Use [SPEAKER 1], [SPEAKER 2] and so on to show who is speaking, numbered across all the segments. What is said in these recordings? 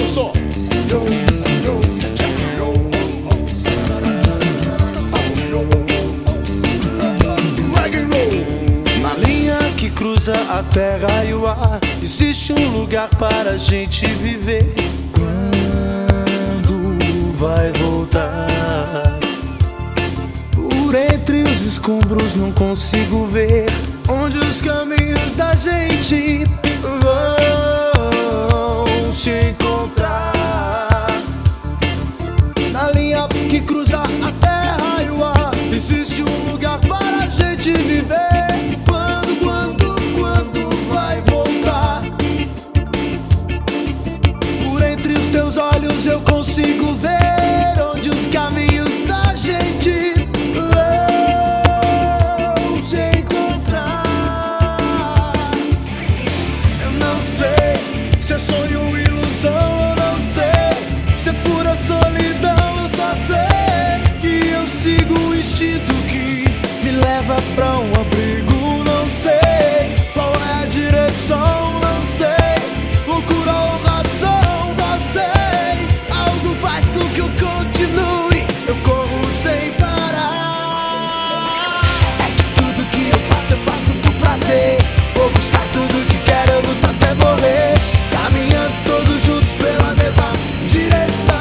[SPEAKER 1] só.
[SPEAKER 2] Na linha que cruza a terra e o ar, existe um lugar para a gente viver. Quando vai voltar? Por entre os escombros não consigo ver onde os caminhos da gente vão se encontrar. Na linha que cruza a terra e o ar, existe um lugar para a gente viver. Quando vai voltar? Por entre os teus olhos eu consigo ver onde os caminhos da gente vão se encontrar. Eu não sei se é sonho ou ilusão, eu não sei se é pura solidão. Eu só sei que eu sigo o instinto que me leva pra um abrigo. Não sei qual é a direção, não sei loucura ou razão, só sei algo faz com que eu continue. Eu corro sem parar. É que tudo que eu faço por prazer. Vou buscar tudo que quero, eu luto até morrer, caminhando todos juntos pela mesma direção.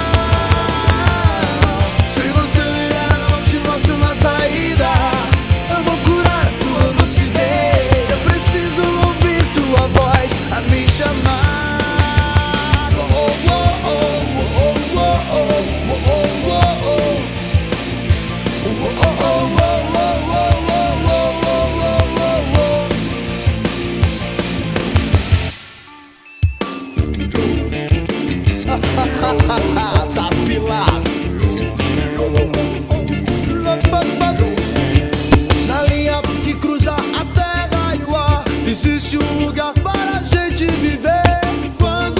[SPEAKER 2] Se você vier, eu não te mostro uma saída. Eu vou curar a tua lucidez. Eu preciso ouvir tua voz a me chamar. Oh, oh, oh, oh, oh, oh, oh, oh, oh, oh. Tá pilado. Na linha que cruza a terra e o ar, existe um lugar para a gente viver. Quando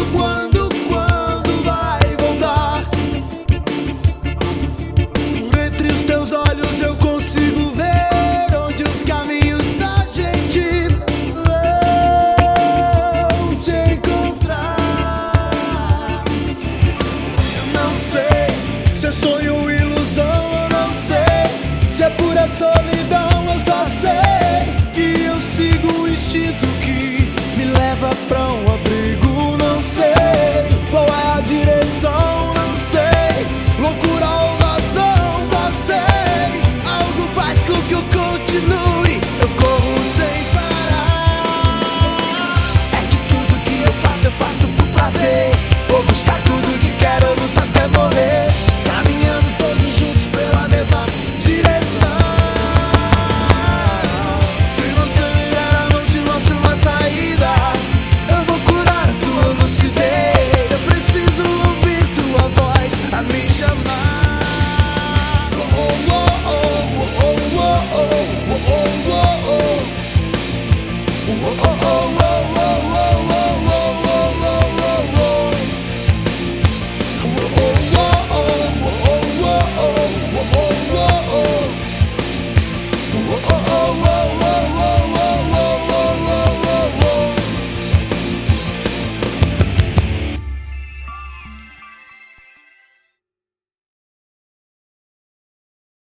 [SPEAKER 2] vai voltar? Por entre os teus olhos eu consigo ver onde os caminhos da gente vão se encontrar. Eu não sei se é sonho ou ilusão, eu não sei se é pura solidão. Eu só sei que eu sigo o instinto que me leva pra um abrigo. Não sei qual é a direção,